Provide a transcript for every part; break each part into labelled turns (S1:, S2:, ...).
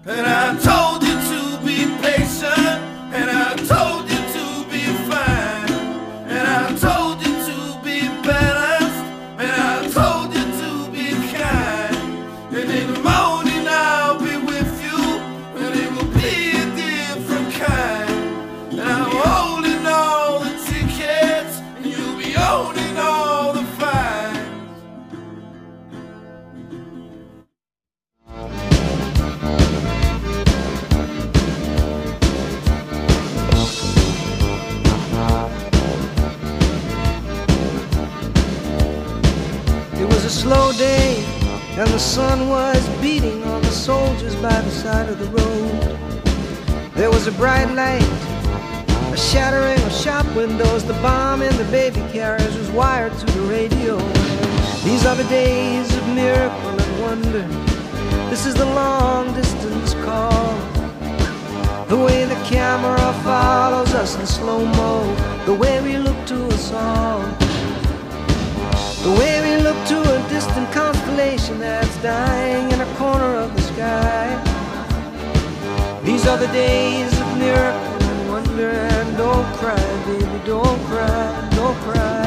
S1: And I told you to be patient, and I told you to be fine, and I told you to be balanced, and I told you to be kind. And in the morning I'll be with you, and it will be a different kind. And I'm holding all the tickets, and you'll be owning all the fines.
S2: It was a slow day, and the sun was beating on the soldiers by the side of the road. There was a bright light, a shattering of shop windows. The bomb in the baby carriage was wired to the radio. These are the days of miracle and wonder. This is the long distance call. The way the camera follows us in slow-mo, the way we look to us all, the way we look to a distant constellation that's dying in a corner of the sky. These are the days of miracle and wonder. And don't cry, baby, don't cry, don't cry.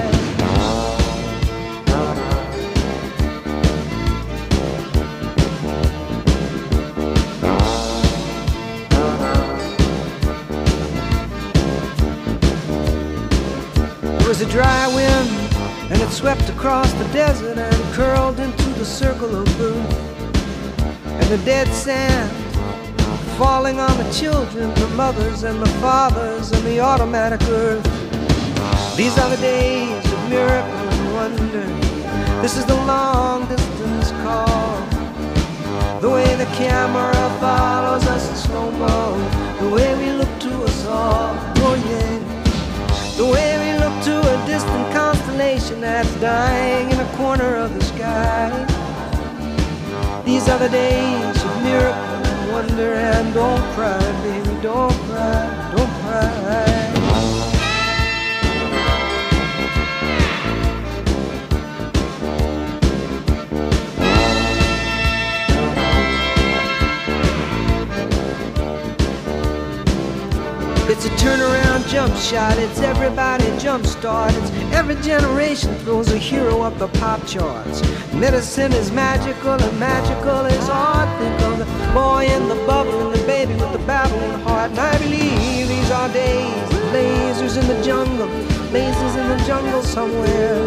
S2: It was a dry wind, and it swept across the desert and curled into the circle of birth. And the dead sand falling on the children, the mothers and the fathers and the automatic earth. These are the days of miracle and wonder. This is the long distance call. The way the camera follows us in slow-mo, the way we look to us all, oh yeah. The way we look to a distant constellation that's dying in a corner of the sky. These are the days of miracle and wonder. And don't cry, baby, don't cry, don't cry. It's a turnaround jump shot, it's everybody jump start. It's every generation throws a hero up the pop charts. Medicine is magical and magical is art. Think of the boy in the bubble and the baby with the babbling heart. And I believe these are days of lasers in the jungle, lasers in the jungle somewhere.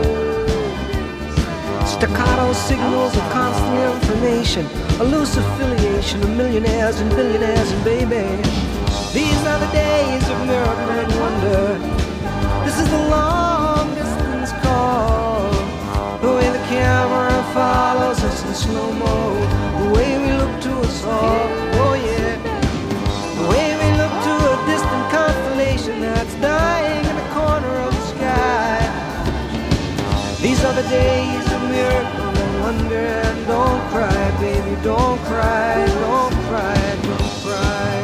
S2: Staccato signals of constant information, a loose affiliation of millionaires and billionaires and baby. These are the days of miracle and wonder. This is the long distance call. The way the camera follows us in slow-mo, the way we look to us all, oh yeah. The way we look to a distant constellation that's dying in the corner of the sky. These are the days of miracle and wonder. And don't cry, baby, don't cry, don't cry, don't cry.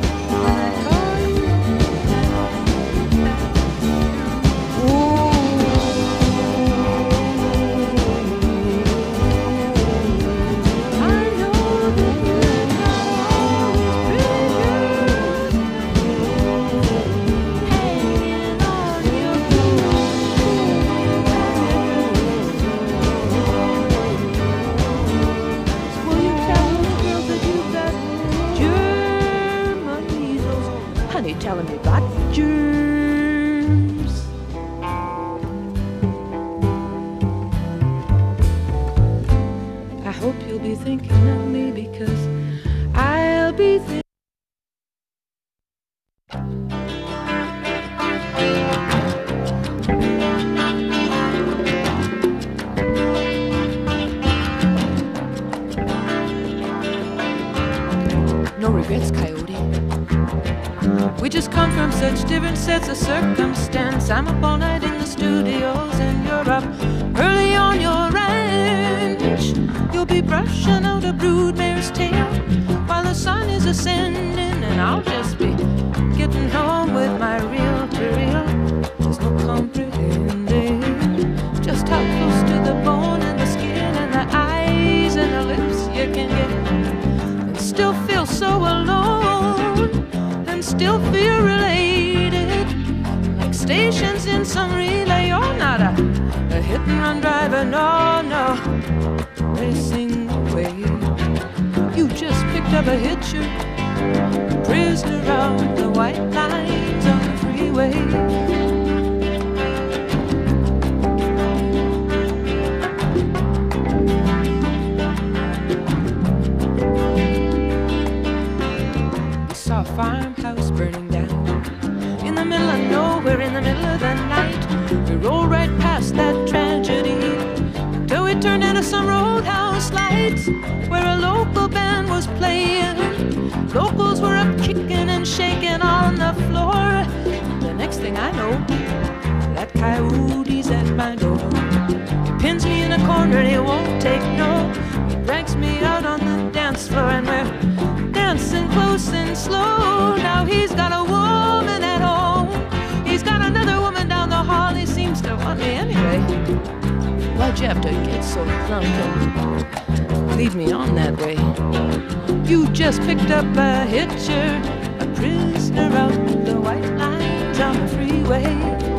S3: Telling me about germs. I hope you'll be thinking of me, because I'll be thinking. No regrets, Coyote. We just come from such different sets of circumstance. I'm up all night in the studios and you're up early on your ranch. You'll be brushing out a broodmare's tail while the sun is ascending, and I'll just be getting home with my reel-to-reel. There's no comprehending just how close to the bone and the skin and the eyes and the lips you can get. And still still feel so alone and still feel related, like stations in some relay. You're not a hit and run driver, no, no, racing away. You just picked up a hitcher, prisoner of the white lines on the freeway. A farmhouse burning down in the middle of nowhere, in the middle of the night. We rolled right past that tragedy till we turned into some roadhouse lights where a local band was playing. Locals were up kicking and shaking on the floor. The next thing I know, that coyote's at my door. He pins me in a corner and he won't take no. He drags me out on the dance floor and we're dancing close and slow. Now he's got a woman at home, he's got another woman down the hall. He seems to want me anyway. Why'd you have to get so drunk and lead me on that way? You just picked up a hitcher, a prisoner of the white lines on the freeway.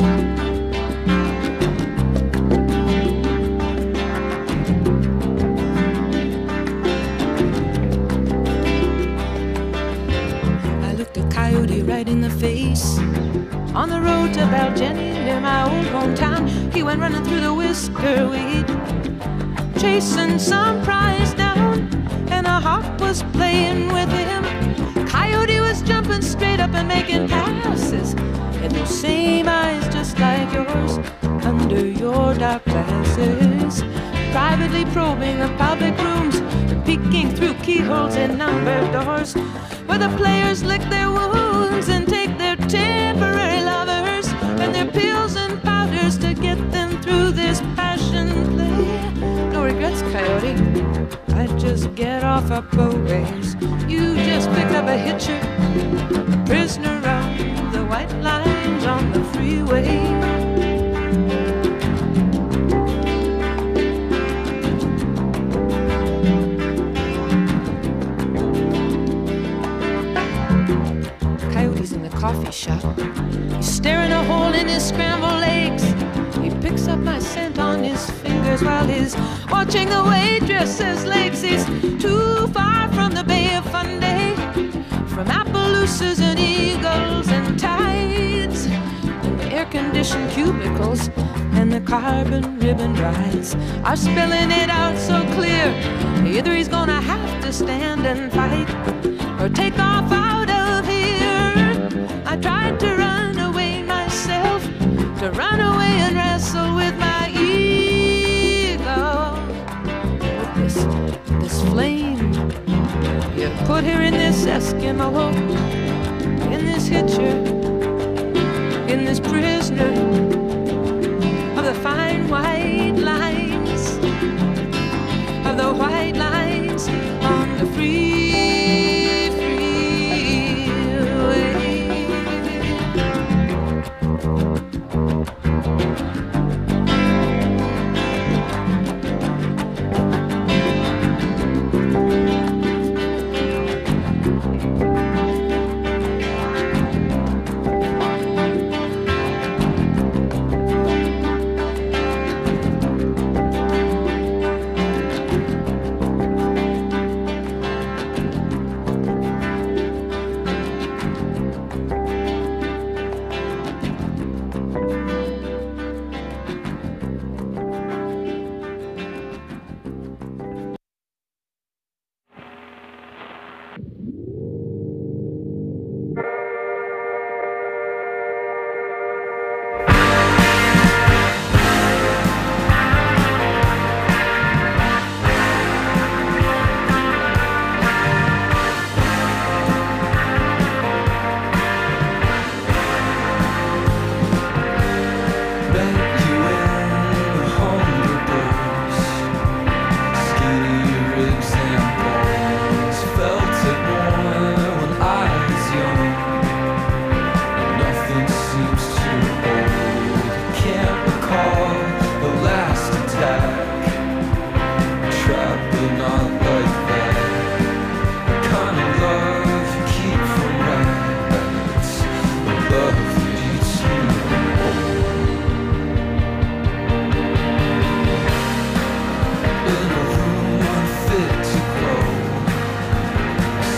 S3: Right in the face on the road to Baljenny near my old hometown. He went running through the whisker weed, chasing some prize down, and a hawk was playing with him. Coyote was jumping straight up and making passes, and those same eyes just like yours under your dark glasses, privately probing the public rooms, peeking through keyholes in numbered doors where the players lick their wounds and take their temporary lovers and their pills and powders to get them through this passion play. No regrets, Coyote, I just get off up a ways. You just picked up a hitcher, a prisoner of the white lines on the freeway. Coffee shop, he's staring a hole in his scrambled eggs. He picks up my scent on his fingers while he's watching the waitress's legs. He's too far from the Bay of Fundy, from Appaloosas and eagles and tides, and the air-conditioned cubicles and the carbon ribbon rides are spelling it out so clear. Either he's gonna have to stand and fight or take off out of here. I tried to run away myself, to run away and wrestle with my ego. With this flame you put here in this Eskimo, in this hitcher, in this prisoner of the fine white lines, of the white lines on the freeway.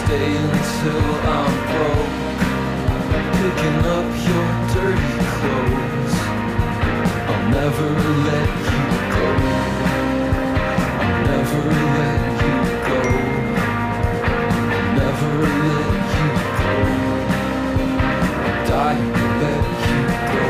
S1: stay until I'm broke, picking up your dirty clothes. I'll never let you go. I'll never let you go. I'll never let you go. I'll die to let you go.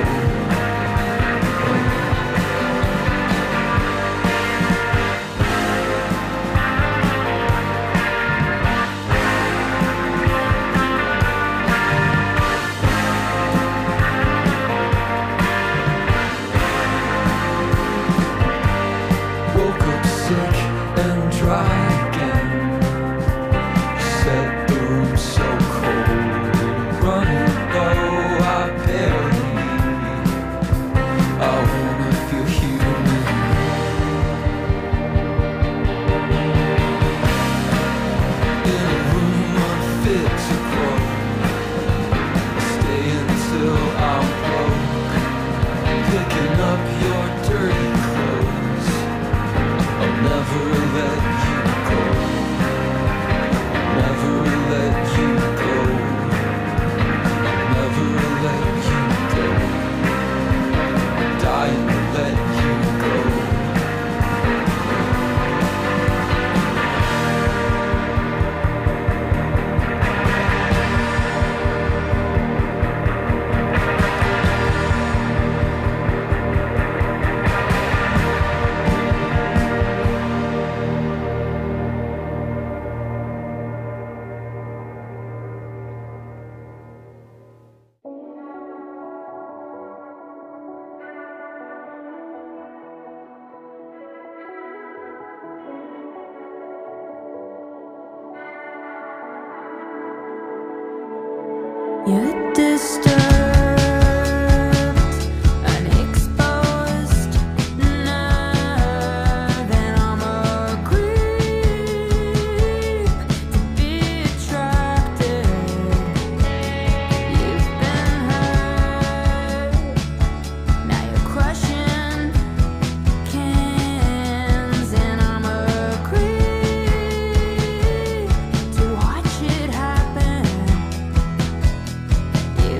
S3: You're disturbed and exposed now, then I'm a creep to be attracted. You've been hurt, now you're crushing cans, and I'm a creep to watch it happen.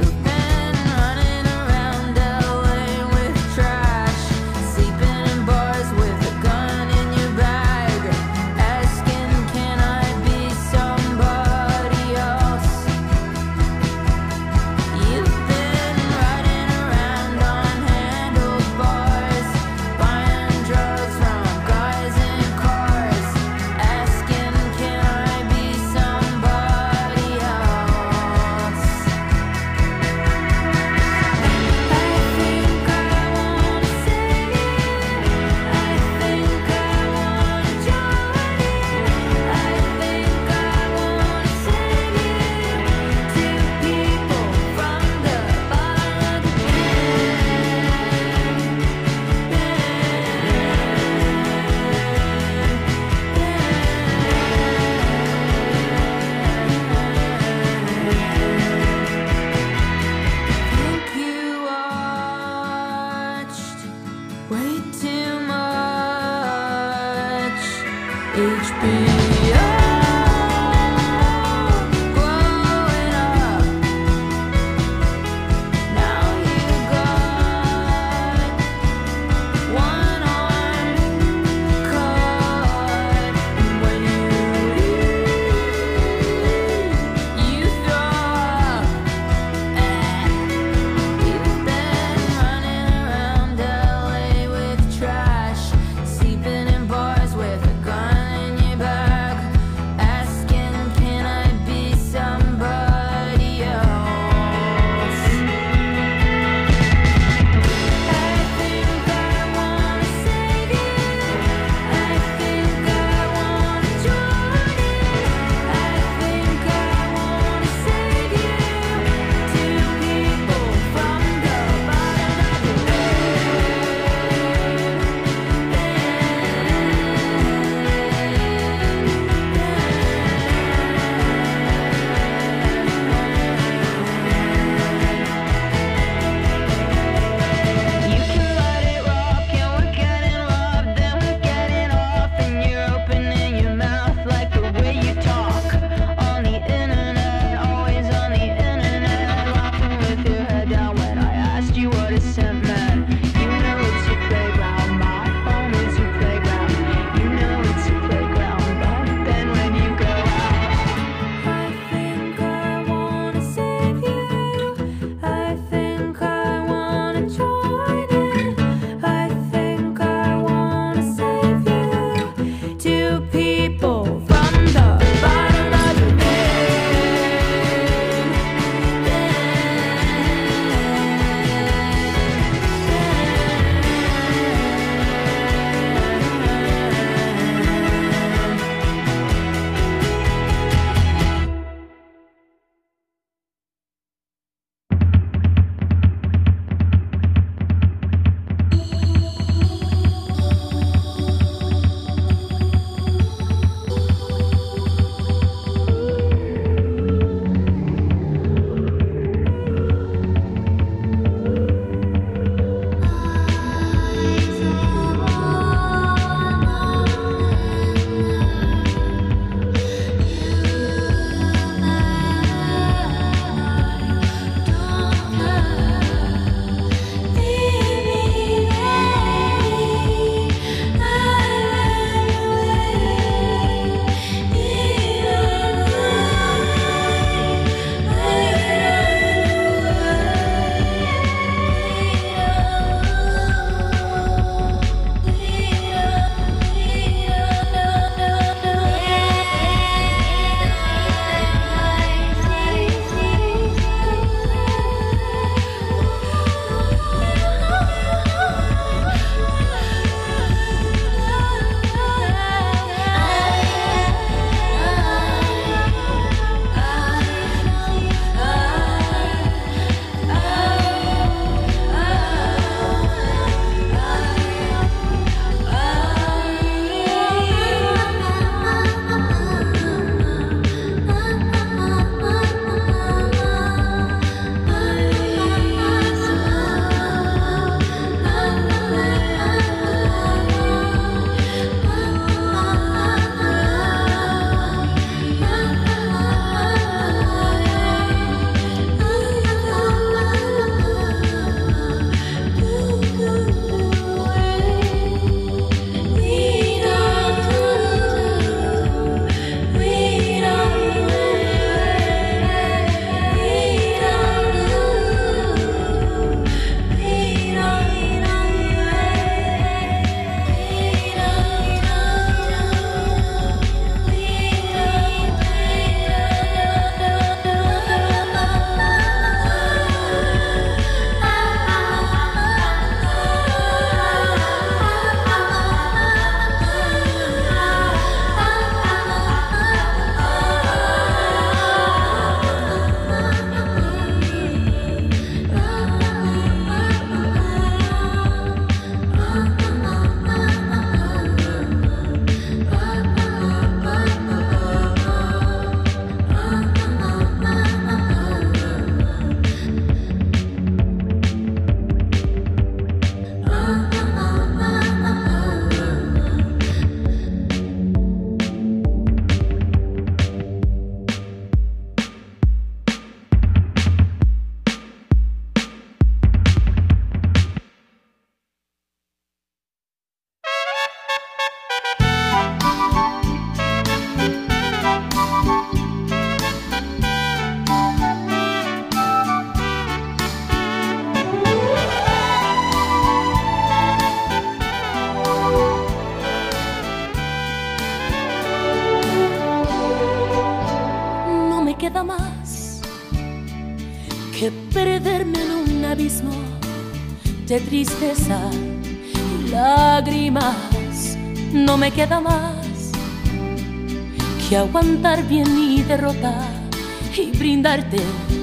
S4: queda más que perderme en un abismo de tristeza y lágrimas. No me queda más que aguantar bien mi derrota y brindarte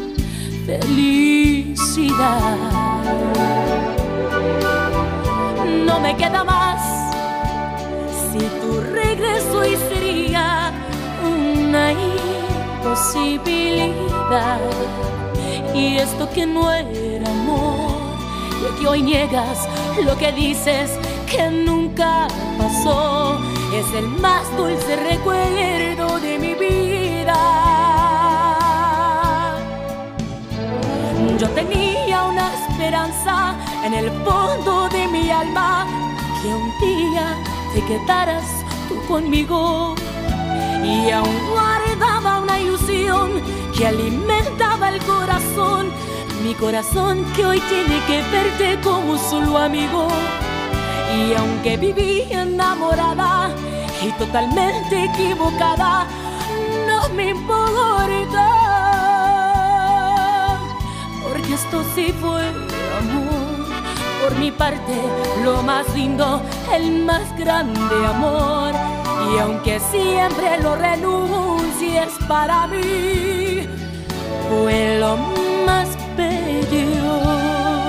S4: felicidad. No me queda más si tu regreso y sería una imposibilidad. Y esto que no era amor, lo que hoy niegas, lo que dices que nunca pasó, es el más dulce recuerdo de mi vida. Yo tenía una esperanza en el fondo de mi alma, que un día te quedaras tú conmigo, y aún guardaba una ilusión que alimentaba el corazón, mi corazón que hoy tiene que verte como solo amigo. Y aunque viví enamorada y totalmente equivocada, no me importa, porque esto sí fue amor. Por mi parte, lo más lindo, el más grande amor. Y aunque siempre lo renuncies para mí, fue lo más bello.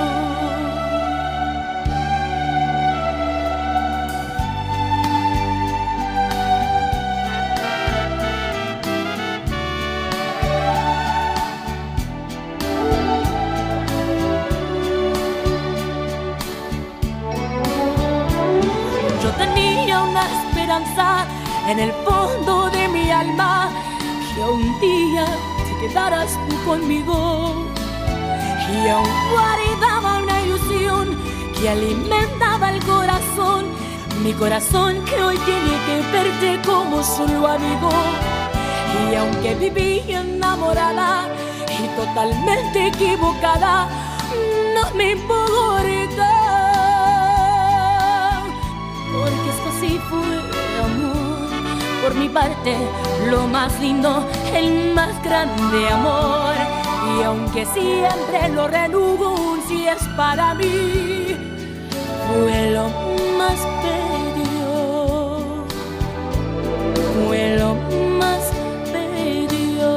S4: En el fondo de mi alma, que un día te quedaras tú conmigo, y aún guardaba una ilusión que alimentaba el corazón, mi corazón que hoy tiene que verte como solo amigo. Y aunque viví enamorada y totalmente equivocada, no me importa, porque esto sí fue amor. Por mi parte, lo más lindo, el más grande amor. Y aunque siempre lo renuncies para mí, fue lo más bello, fue lo más bello.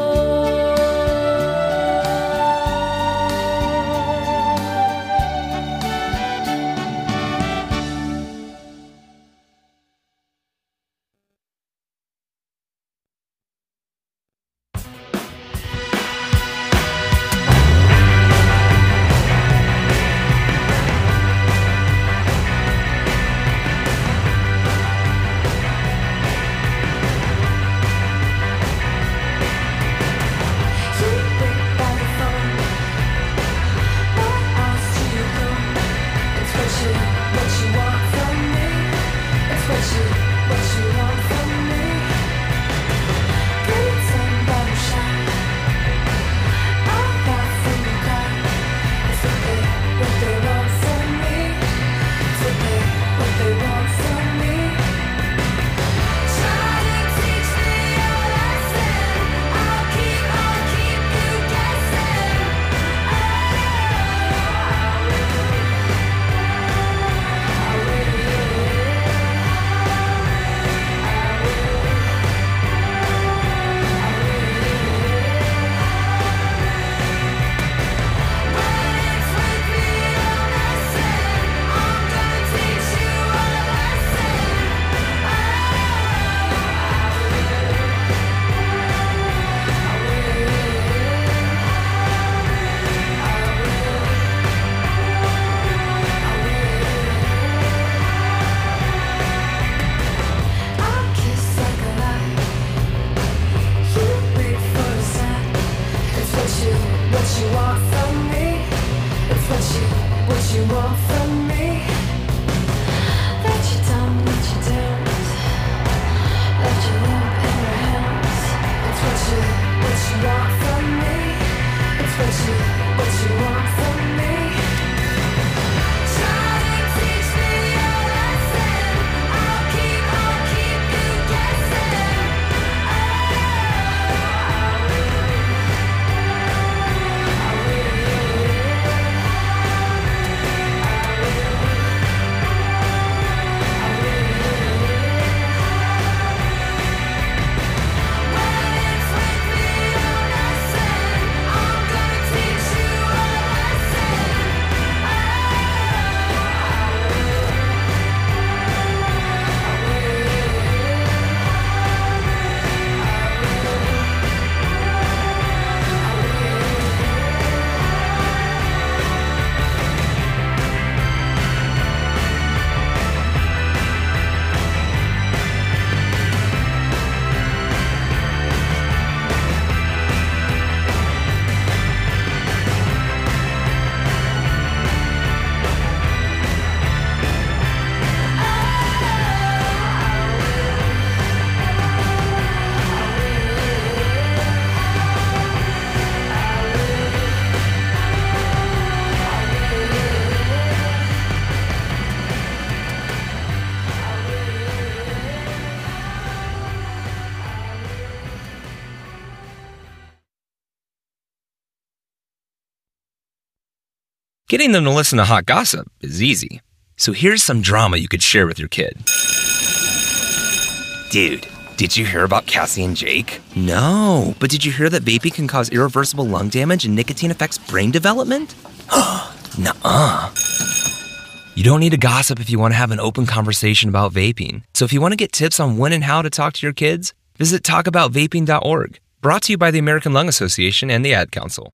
S5: Getting them to listen to hot gossip is easy. So here's some drama you could share with your kid. Dude, did you hear about Cassie and Jake? No, but did you hear that vaping can cause irreversible lung damage and nicotine affects brain development? Nuh-uh. You don't need to gossip if you want to have an open conversation about vaping. So if you want to get tips on when and how to talk to your kids, visit talkaboutvaping.org. Brought to you by the American Lung Association and the Ad Council.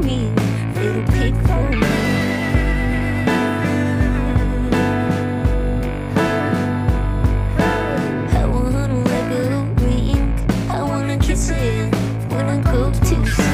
S4: me, little pig for me. I wanna let go ring, I wanna kiss it when I go to sleep.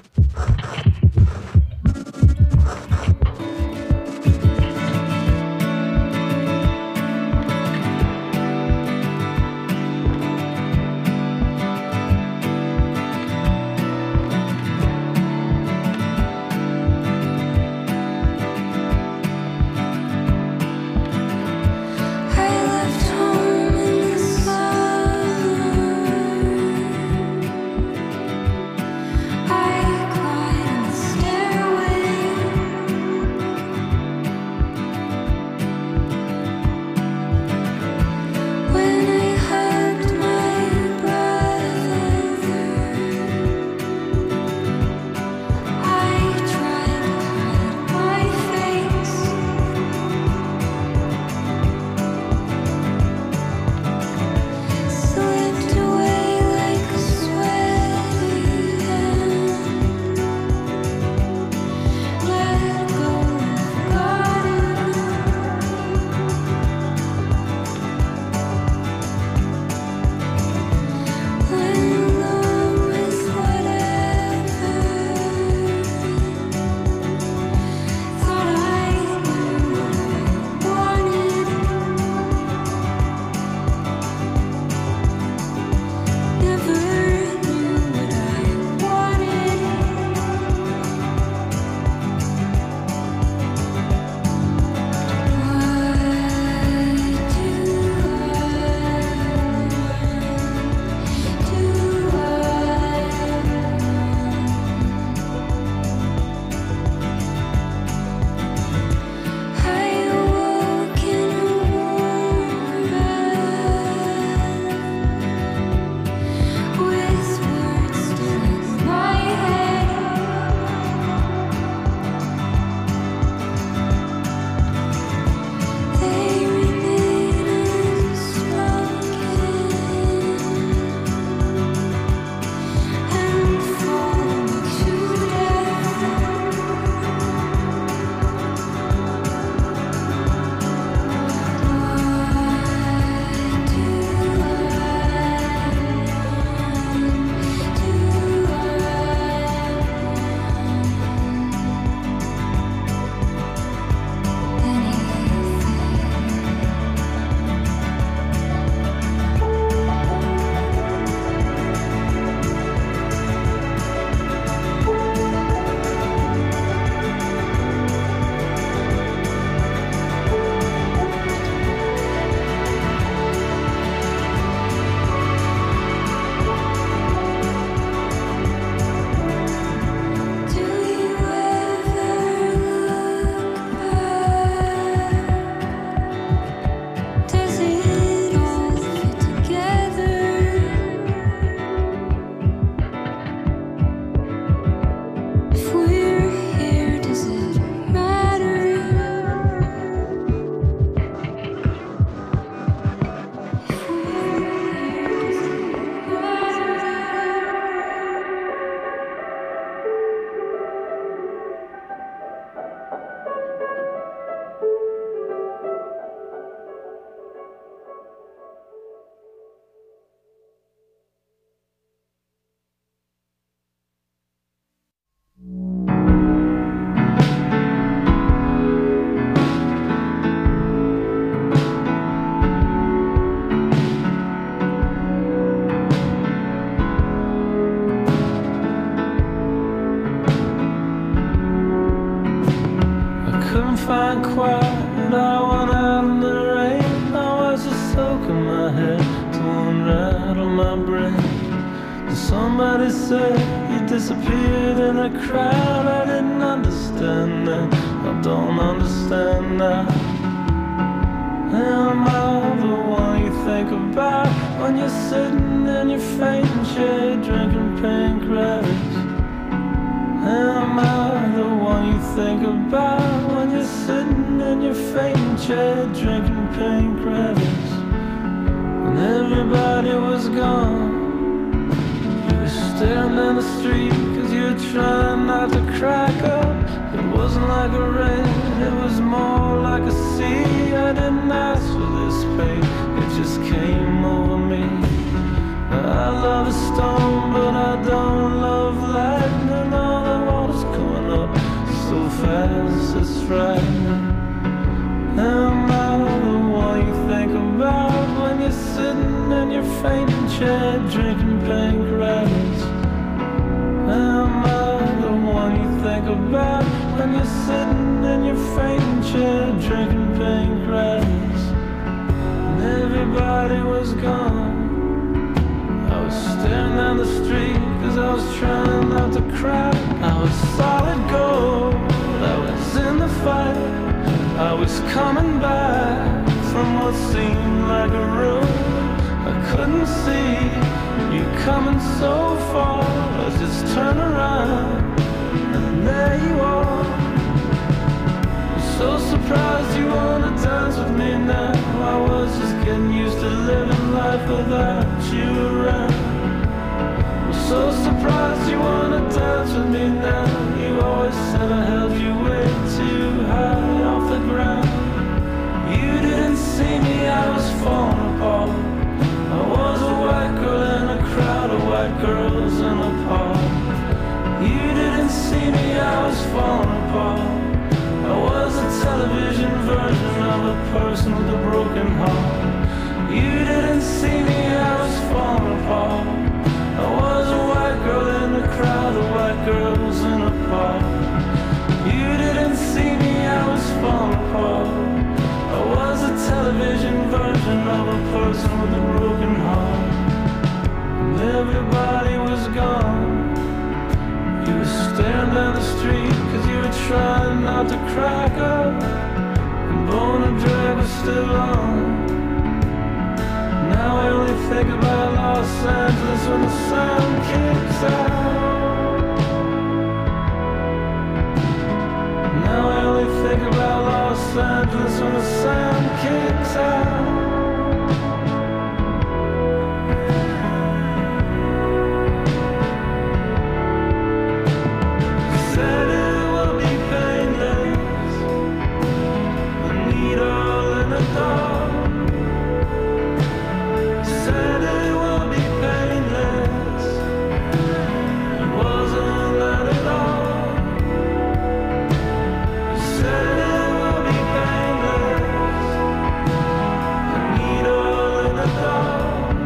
S6: find quiet. I went out in the rain. I was just soaking my head to unrattle my brain. And somebody said you disappeared in a crowd. I didn't understand then, I don't understand now. Am I the one you think about when you're sitting in your fainting chair drinking pink credits? Am I the one you think about when you're sitting in your fainting chair drinking pink credits? When everybody was gone, you were staring in the street cause you were trying not to crack up. It wasn't like a rain, it was more like a sea. I didn't ask for this pain, it just came over me. I love a storm, but I don't love lightning. fainting chair, drinking pink rabbits. Am I the one you think about when you're sitting in your fainting chair, drinking pink rabbits? And everybody was gone. I was staring down the street cause I was trying not to cry. I was solid gold, I was in the fight. I was coming back from what seemed like a room I couldn't see. You coming so far, I just turn around and there you are. I'm so surprised you wanna dance with me now. I was just getting used to living life without you around. I'm so surprised you wanna dance with me now. You always said I held you way too high off the ground. You didn't see me, I was falling apart. I was a white girl in a crowd of white girls in a park. You didn't see me, I was falling apart. I was a television version of a person with a broken heart. You didn't see me, I was falling apart. I was a white girl in a crowd of white girls in a park. You didn't see me, I was falling apart. I was a television version of a person with a broken heart. And everybody was gone. You were staring down the street cause you were trying not to crack up. And Bona Drag was still on. Now I only think about Los Angeles when the sun kicks out. Now I only think about Los Angeles when the sun kicks out. Said it will be painless, a needle in a dog. Said it will be painless, it wasn't that at all. Said it will be painless, a needle in a dog.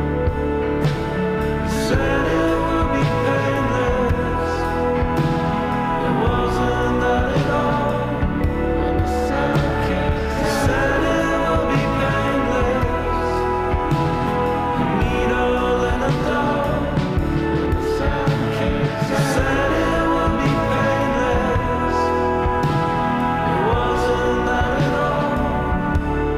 S6: Said it will be painless, it wasn't that at all. When the sun kicks out. Said it will be painless, a needle in a dog. When the sun kicks out. Said it will be painless, it wasn't that at all.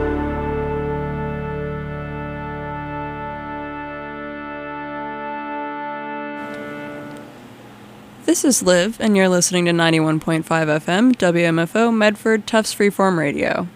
S7: This is Liv, and you're listening to 91.5 FM, WMFO, Medford, Tufts Freeform Radio.